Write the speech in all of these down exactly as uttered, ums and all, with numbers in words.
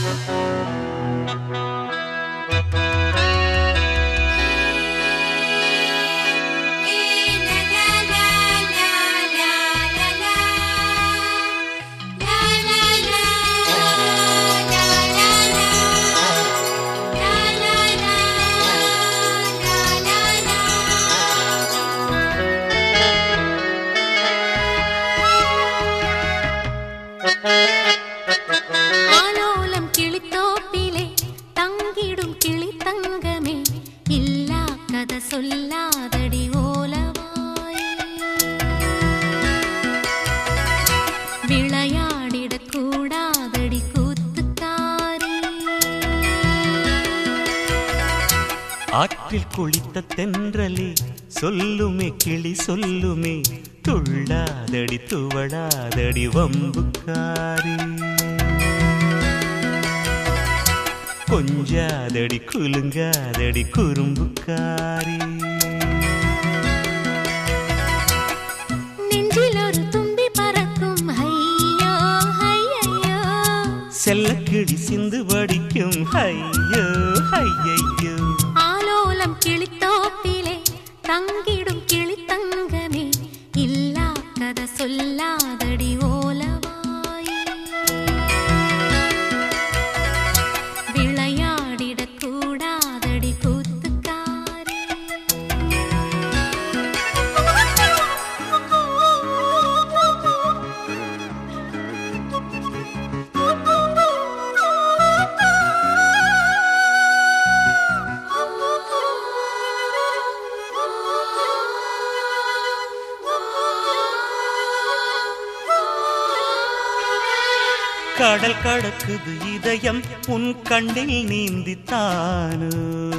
ஆலோலம் கிளித்தோப்பிலே தங்கிடும் கிளி தங்கமே, இல்லா கதை சொல்லாதடி ஓலவாய். விளையாடிடக் கூடாதடி கூத்துக்காரி. ஆற்றில் குளித்த தென்றலே சொல்லுமே கிளி சொல்லுமே, துள்ளாதடி துவளாதடி வம்புக்காரி. கொஞ்சாதடி குலுங்காதடி குறும்புக்காரி. நெஞ்சில் ஒரு தும்பி பறக்கும் ஐயோ ஐயையோ, செல்லக்கிளி சிந்து வடிக்கும் ஐயோ ஐயையோ. ஆலோலம் கிளித்தோப்பிலே தங்கிடும் கிளி தங்கமே, இல்லா கதை சொல்லாதடி ஓலவாய். விளையாடிடக் கூடாதடி கூத்துக்காரி. கடல் கடக்குது இதயம் உன் கண்ணில் நீந்தித்தானோ.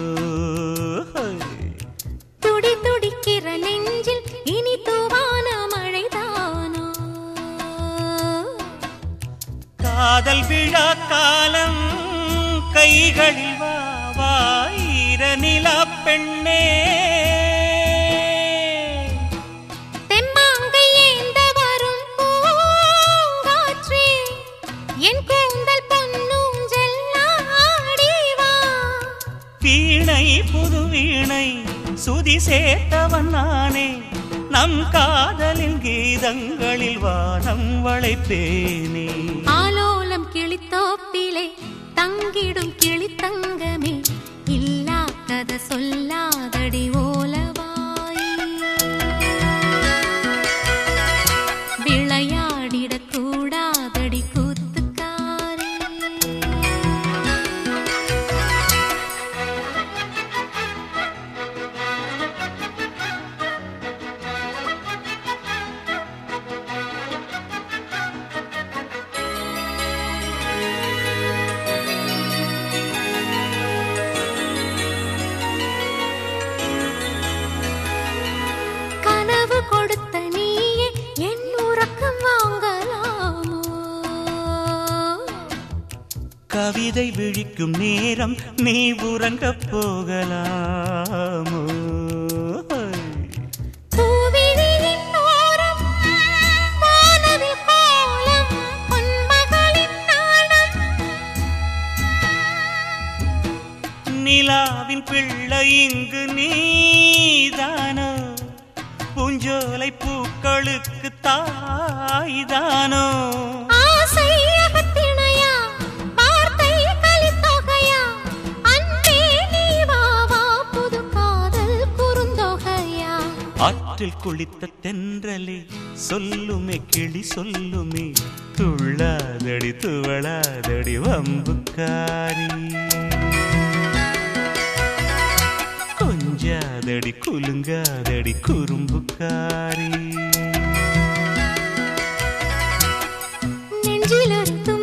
துடி துடிக்கிற நெஞ்சில் இனி தூவான மழைதானோ. காதல் விழா காலம் கைகளில் வா வாயிர நிலா பெண்ணே. தெம்மாங்கை ஏந்த வரும் பூங்காற்றே, என் கூந்தல் பொன்னூஞ்சல் ஆடிவா. வீணை புது வீணை சுதி சேர்த்தவன் நானே, நம் காதலின் கீதங்களில் வானம் வளைப்பேனே. ஆலோலம் கிளித்தோப்பிலே தங்கிடும் கிளி தங்கமே, இல்லா கதை சொல்லாதடி ஓலவாய். விளையாடிடக் கூடாதடி கூத்துக்காரி. கனவு கொடுத்த நீயே என் உறக்கம் வாங்கலாமோ. கவிதை விழிக்கும் நேரம் நீ உறங்கப் போகலாமோ. பூவிழியின் ஓரம் வானவில் கோலம் பொன்மகளின் நாணம். நிலாவின் பிள்ளை இங்கு நீதானோ, பூஞ்சோலை பூக்களுக்கு தாய்தானோ. ஆசை அகத்திணையா, வார்த்தை கலித்தொகையா, அன்பே நீ வா வா புது காதல் குறுந்தொகையா. ஆற்றில் குளித்த தென்றலே சொல்லுமே கிளி சொல்லுமே, துள்ளாதடி துவளாதடி வம்புக்காரி. கொஞ்சாதடி குலுங்காதடி குறும்புக்காரி. நெஞ்சில் ஒரு